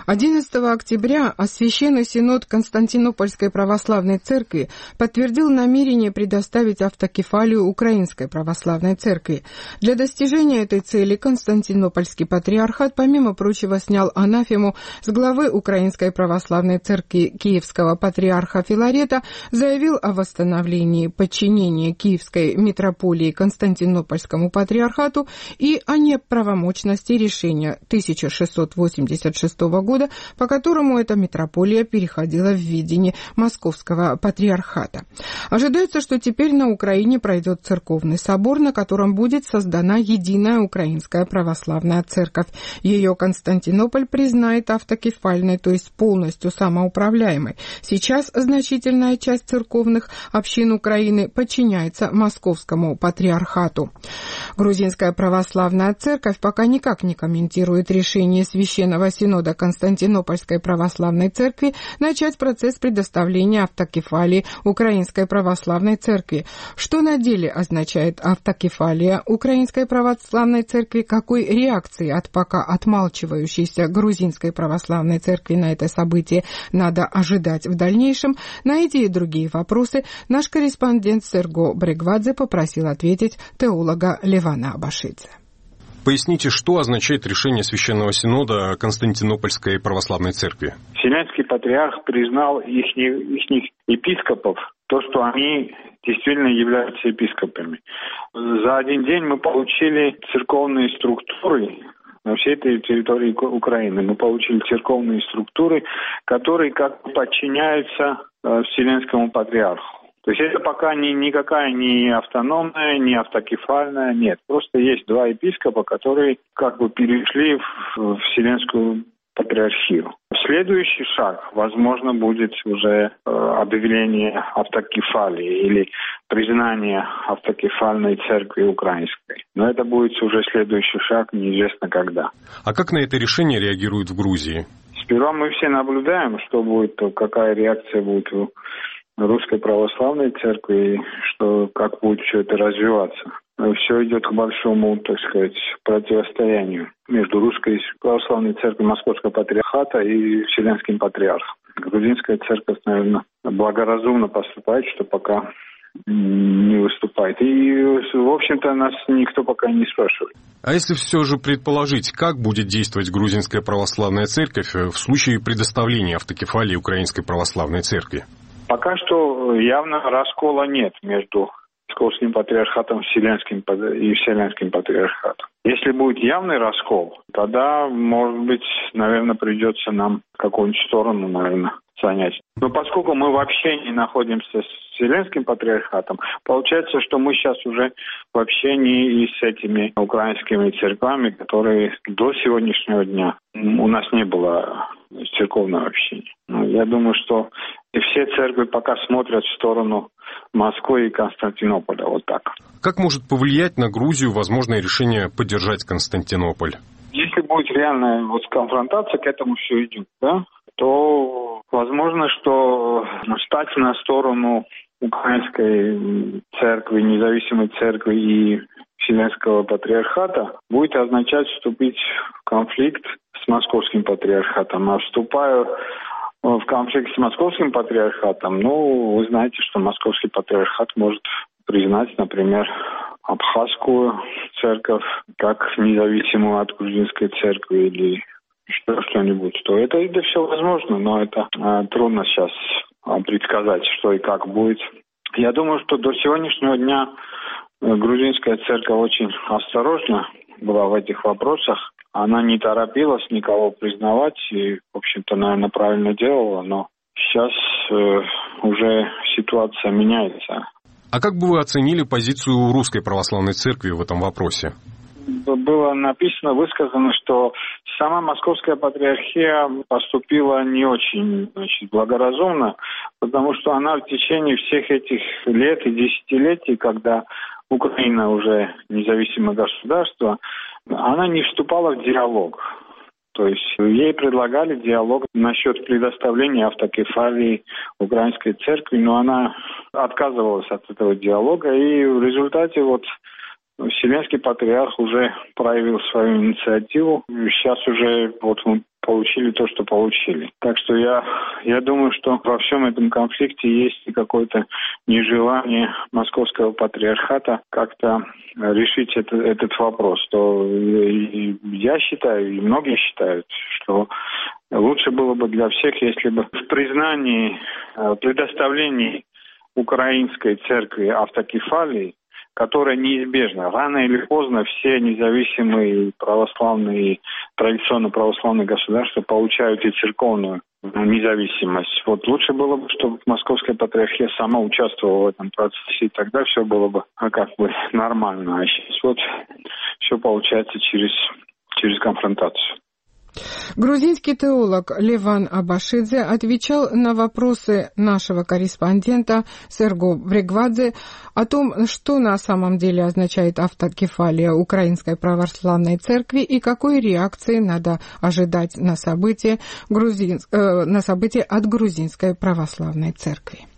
11 октября Священный Синод Константинопольской Православной Церкви подтвердил намерение предоставить автокефалию Украинской Православной Церкви. Для достижения этой цели Константинопольский Патриархат, помимо прочего, снял анафему с главы Украинской Православной Церкви Киевского Патриарха Филарета, заявил о восстановлении подчинения Киевской митрополии Константинопольскому Патриархату и о неправомочности решения 1686 года, по которому эта митрополия переходила в ведение Московского Патриархата. Ожидается, что теперь на Украине пройдет церковный собор, на котором будет создана единая Украинская Православная Церковь. Ее Константинополь признает автокефальной, то есть полностью самоуправляемой. Сейчас значительная часть церковных общин Украины подчиняется Московскому Патриархату. Грузинская Православная Церковь пока никак не комментирует решение Священного Синода Константинопольской Православной Церкви начать процесс предоставления автокефалии Украинской Православной Церкви. Что на деле означает автокефалия Украинской Православной Церкви, какой реакции от пока отмалчивающейся Грузинской Православной Церкви на это событие надо ожидать в дальнейшем, на эти и другие вопросы наш корреспондент Серго Брегвадзе попросил ответить теолога Левана Абашидзе. Поясните, что означает решение Священного Синода Константинопольской Православной Церкви? Вселенский патриарх признал их епископов, то, что они действительно являются епископами. За один день мы получили церковные структуры на всей этой территории Украины. Мы получили церковные структуры, которые как бы подчиняются Вселенскому патриарху. То есть это пока никакая не автономная, не автокефальная, нет. Просто есть два епископа, которые как бы перешли в Вселенскую патриархию. Следующий шаг, возможно, будет уже объявление автокефалии или признание автокефальной церкви украинской. Но это будет уже следующий шаг, неизвестно когда. А как на это решение реагируют в Грузии? Сперва мы все наблюдаем, что будет, какая реакция будет у Русской Православной Церкви, как будет все это развиваться. Все идет к большому, так сказать, противостоянию между Русской Православной Церковью Московского Патриархата и Вселенским Патриархом. Грузинская церковь, наверное, благоразумно поступает, что пока не выступает. И, в общем-то, нас никто пока не спрашивает. А если все же предположить, как будет действовать Грузинская Православная Церковь в случае предоставления автокефалии Украинской Православной Церкви? Пока что явно раскола нет между Московским Патриархатом и Вселенским Патриархатом. Если будет явный раскол, тогда, может быть, наверное, придется нам какую-нибудь сторону, занять. Но поскольку мы вообще не находимся с Вселенским Патриархатом, получается, что мы сейчас уже в общении и с этими украинскими церквами, которые до сегодняшнего дня у нас не было церковного общения. Я думаю, что и все церкви пока смотрят в сторону Москвы и Константинополя. Вот так. Как может повлиять на Грузию возможное решение поддержать Константинополь? Если будет реальная конфронтация, к этому все идет, то возможно, что стать на сторону Украинской церкви, независимой церкви и Вселенского Патриархата будет означать вступить в конфликт с Московским Патриархатом. А вступая в конфликт с Московским Патриархатом, вы знаете, что Московский Патриархат может признать, например, Абхазскую церковь как независимую от грузинской церкви или что-нибудь. То это все возможно, но это трудно сейчас предсказать, что и как будет. Я думаю, что до сегодняшнего дня грузинская церковь очень осторожна была в этих вопросах. Она не торопилась никого признавать и, в общем-то, наверное, правильно делала, но сейчас уже ситуация меняется. А как бы вы оценили позицию Русской Православной Церкви в этом вопросе? Было высказано, что сама Московская Патриархия поступила не очень, благоразумно, потому что она в течение всех этих лет и десятилетий, когда Украина уже независимое государство, она не вступала в диалог. То есть ей предлагали диалог насчет предоставления автокефалии Украинской церкви, но она отказывалась от этого диалога, и в результате Вселенский Патриарх уже проявил свою инициативу. Сейчас уже мы получили то, что получили. Так что я думаю, что во всем этом конфликте есть какое-то нежелание Московского патриархата как-то решить этот вопрос. То я считаю, и многие считают, что лучше было бы для всех, если бы в признании, предоставлении украинской церкви автокефалии, которая неизбежна. Рано или поздно все независимые православные, традиционно православные государства получают и церковную независимость. Вот лучше было бы, чтобы Московская патриархия сама участвовала в этом процессе, и тогда все было бы как бы нормально. А сейчас вот все получается через конфронтацию. Грузинский теолог Леван Абашидзе отвечал на вопросы нашего корреспондента Серго Врегвадзе о том, что на самом деле означает автокефалия Украинской православной церкви и какой реакции надо ожидать на события от Грузинской православной церкви.